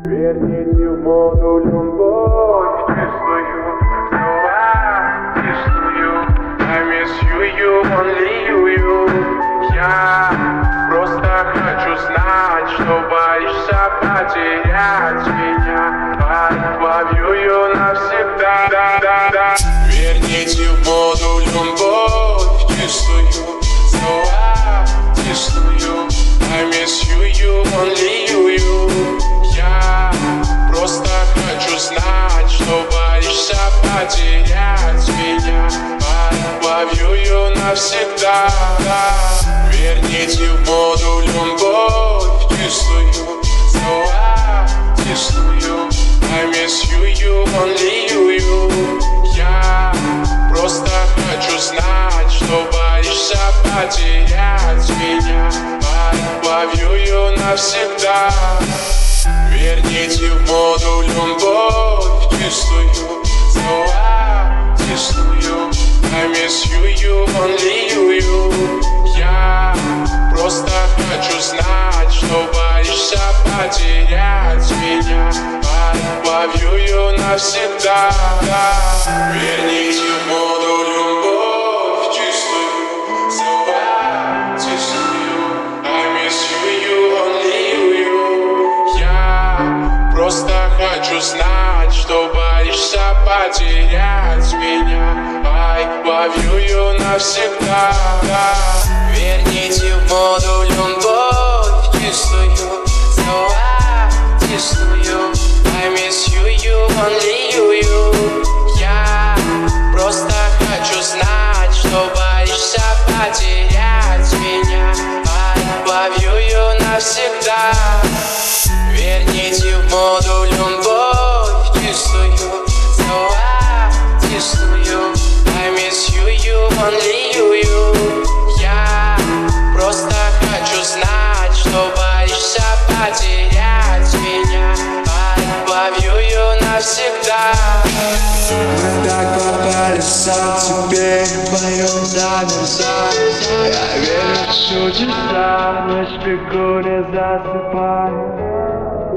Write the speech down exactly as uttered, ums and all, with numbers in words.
Верните в моду любовь чистую, снова чистую. I miss you, you, only you, you. Я просто хочу знать, что боишься потерять меня. I love you, you навсегда. Да, да, да. Верните в моду любовь чистую, снова чистую. I miss you, you, only you, you. Я просто хочу знать, что боишься потерять меня. I love you, you навсегда. Верните в моду любовь чистую, снова чистую. I miss you, you, only you, you. Я просто хочу знать, что боишься потерять меня. I love you, you навсегда. Верните в моду любовь чистую, снова чистую. I miss you, you, only you, you. Я просто хочу знать, что боишься потерять меня. I love you, you навсегда. Верните в моду любовь чистую, снова чистую. I miss you, you, only you, you. Я просто хочу знать, что боишься потерять меня. I love you, you навсегда. Верните в моду любовь чистую, снова чистую. I miss you, you, only you, you. Я просто хочу знать, что боишься потерять меня. I love you, you навсегда. Верните в моду любовь чистую, снова чистую. I miss you, you, only you, you. Я просто хочу знать, что боишься потерять меня. I love you, you навсегда. Мы так попали в сон, теперь вдвоем замерзать. Я верю в чудеса, ночь бегу, не засыпаю.